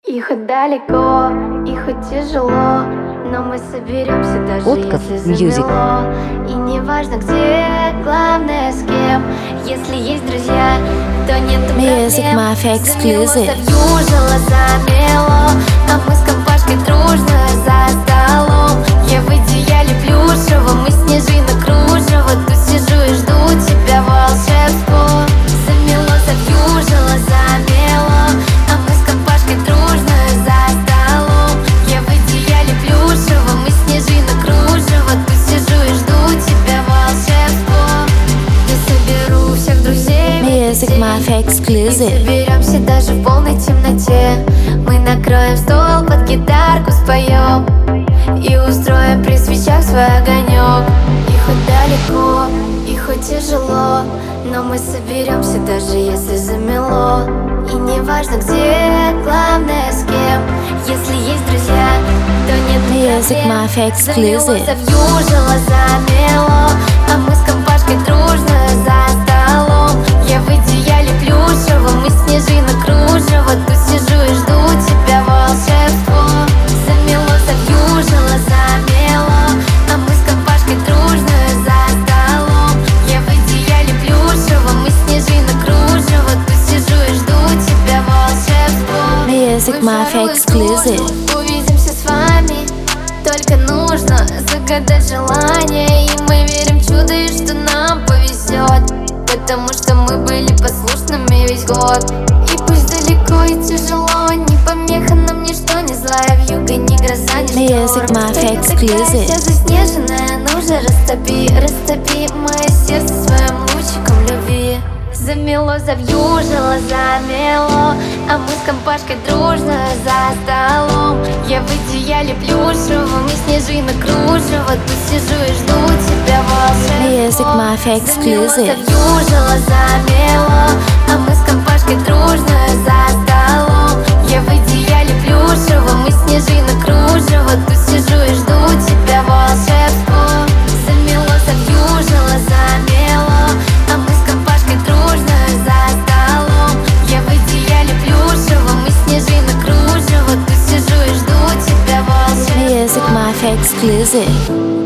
И хоть далеко, и хоть тяжело, но мы соберемся, даже Подкаст если замело. И не важно где, главное с кем. Если есть друзья, то нет проблем. Music Mafia Exclusive. Завьюжило, замело, а мы с компашкой дружно за столом. Я в идеале плюшевом, и снежинок кружево. Тут сижу и жду тебя, волшебство. Замело, завьюжило, замело, а мы с компашкой дружно за столом. Я в идеале плюшевом, и снежинок кружево. Тут сижу и жду тебя, волшебство. Я соберу всех друзей, Music Mafia Exclusive. соберемся даже в полной темноте. Мы накроем стол, под гитарку споем и устроим при свечах свой огонек. И хоть далеко, и хоть тяжело, но мы соберемся, даже если замело. И не важно где, главное с кем. Если есть друзья, то нет Music проблем. Mafia Exclusive. Замело, завьюжило, замело, а мы с компашкой дружно за столом. Я в идеале плюшевом, и снежинок кружево. Тут сижу и жду тебя, волшебство. Замело, завьюжило, замело, а мы с компашкой дружно за столом. Я в идеале плюшевом, и снежинок кружево. Тут сижу и жду тебя, волшебство. Music Mafia Exclusive. Увидимся с вами, только нужно загадать желание. И мы верим в чудо, и что нам повезет, потому что мы были послушными весь год. И пусть далеко и тяжело, не помеха нам ничто, не злая вьюга, ни гроза, ни Music шторм. Mafia Ты такая Exclusive. вся заснеженная, ну же растопи, растопи мое сердце своим лучиком любви. Замело, завьюжило, замело, а мы с компашкой дружно за столом. Я в идеале плюшевом, и снежинок кружево. Тут сижу и жду тебя, волшебство. Music Mafia Замело, Exclusive. завьюжило, замело, а мы с компашкой дружно за столом. Я в идеале плюшевом, и снежинок кружево. Тут сижу и жду тебя, волшебство. Замело, завьюжило, замело, а мы с компашкой дружно за столом. Я в идеале плюшевом, и снежинок кружево. Тут сижу и жду тебя, волшебство. Music Mafia Exclusive.